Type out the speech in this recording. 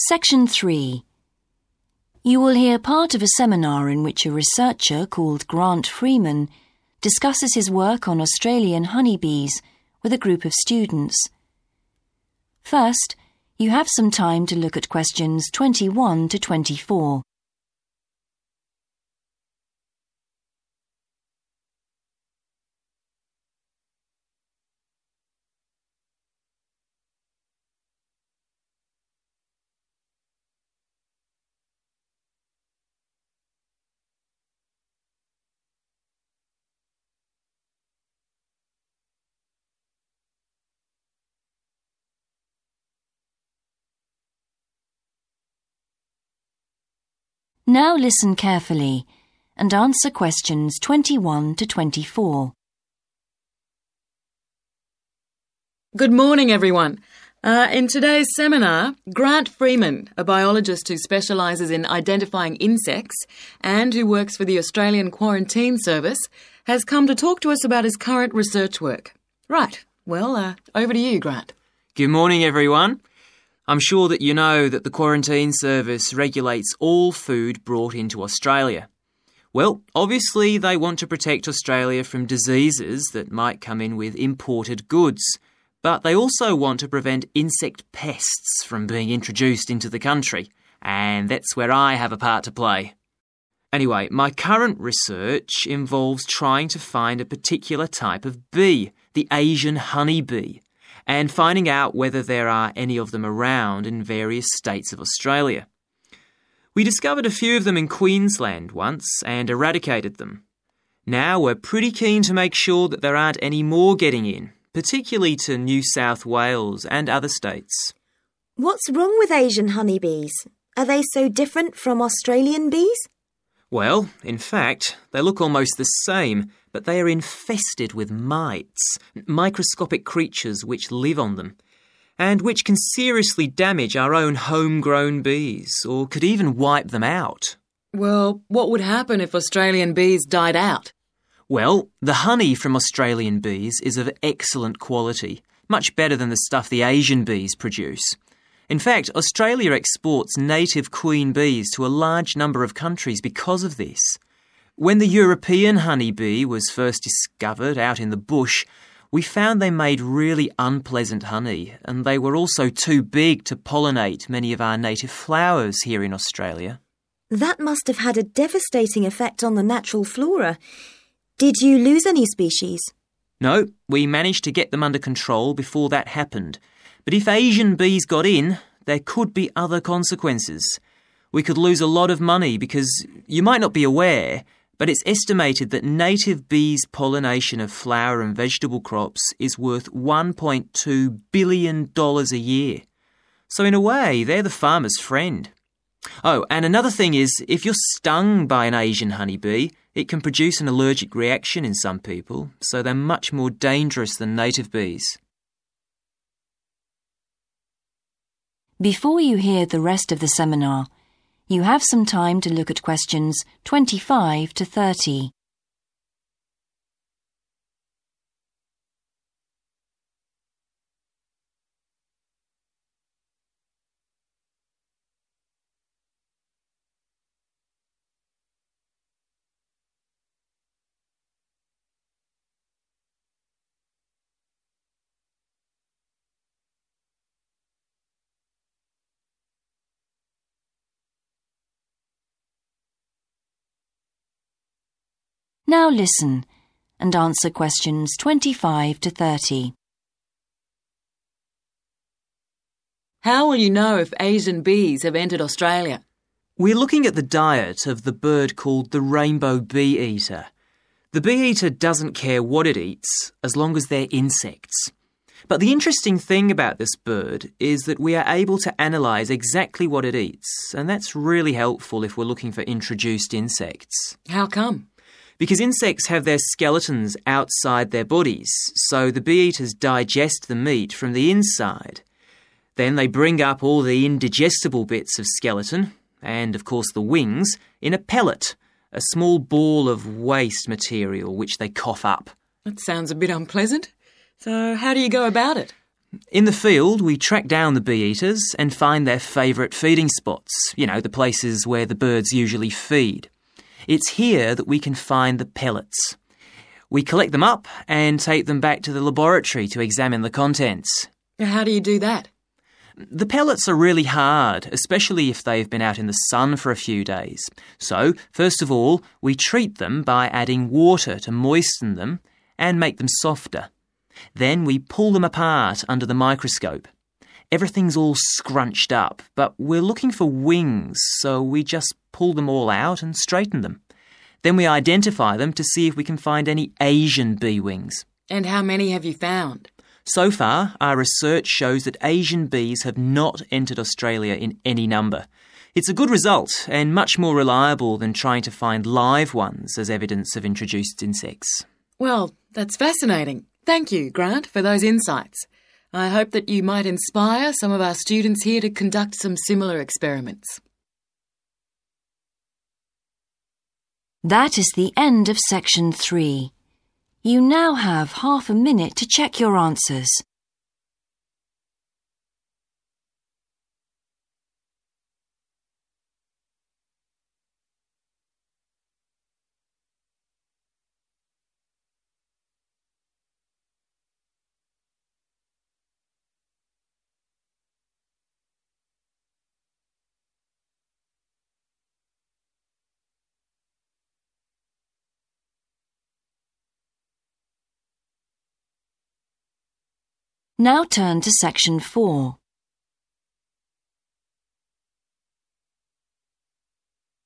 Section 3. You will hear part of a seminar in which a researcher called Grant Freeman discusses his work on Australian honeybees with a group of students. First, you have some time to look at questions 21 to 24. Now listen carefully and answer questions 21 to 24. Good morning, everyone. In today's seminar, Grant Freeman, a biologist who specialises in identifying insects and who works for the Australian Quarantine Service, has come to talk to us about his current research work. Right, well, over to you, Grant. Good morning, everyone. I'm sure that you know that the Quarantine Service regulates all food brought into Australia. Well, obviously they want to protect Australia from diseases that might come in with imported goods, but they also want to prevent insect pests from being introduced into the country, and that's where I have a part to play. Anyway, my current research involves trying to find a particular type of bee, the Asian honeybee, and finding out whether there are any of them around in various states of Australia. We discovered a few of them in Queensland once and eradicated them. Now we're pretty keen to make sure that there aren't any more getting in, particularly to New South Wales and other states. What's wrong with Asian honeybees? Are they so different from Australian bees? Well, in fact, they look almost the same, but they are infested with mites, microscopic creatures which live on them, and which can seriously damage our own homegrown bees, or could even wipe them out. Well, what would happen if Australian bees died out? Well, the honey from Australian bees is of excellent quality, much better than the stuff the Asian bees produce. In fact, Australia exports native queen bees to a large number of countries because of this. When the European honeybee was first discovered out in the bush, we found they made really unpleasant honey, and they were also too big to pollinate many of our native flowers here in Australia. That must have had a devastating effect on the natural flora. Did you lose any species? No, we managed to get them under control before that happened. But if Asian bees got in, there could be other consequences. We could lose a lot of money because, you might not be aware, but it's estimated that native bees' pollination of flower and vegetable crops is worth $1.2 billion a year. So in a way, they're the farmer's friend. Oh, and another thing is, if you're stung by an Asian honeybee, it can produce an allergic reaction in some people, so they're much more dangerous than native bees. Before you hear the rest of the seminar, you have some time to look at questions 25 to 30. Now listen and answer questions 25 to 30. How will you know if Asian bees have entered Australia? We're looking at the diet of the bird called the rainbow bee-eater. The bee-eater doesn't care what it eats as long as they're insects. But the interesting thing about this bird is that we are able to analyse exactly what it eats, and that's really helpful if we're looking for introduced insects. How come? Because insects have their skeletons outside their bodies, so the bee-eaters digest the meat from the inside. Then they bring up all the indigestible bits of skeleton, and of course the wings, in a pellet, a small ball of waste material which they cough up. That sounds a bit unpleasant. So how do you go about it? In the field, we track down the bee-eaters and find their favourite feeding spots, the places where the birds usually feed. It's here that we can find the pellets. We collect them up and take them back to the laboratory to examine the contents. How do you do that? The pellets are really hard, especially if they've been out in the sun for a few days. So, first of all, we treat them by adding water to moisten them and make them softer. Then we pull them apart under the microscope. Everything's all scrunched up, but we're looking for wings, so we just pull them all out and straighten them. Then we identify them to see if we can find any Asian bee wings. And how many have you found? So far, our research shows that Asian bees have not entered Australia in any number. It's a good result and much more reliable than trying to find live ones as evidence of introduced insects. Well, that's fascinating. Thank you, Grant, for those insights. I hope that you might inspire some of our students here to conduct some similar experiments. That is the end of section 3. You now have half a minute to check your answers. Now turn to section 4.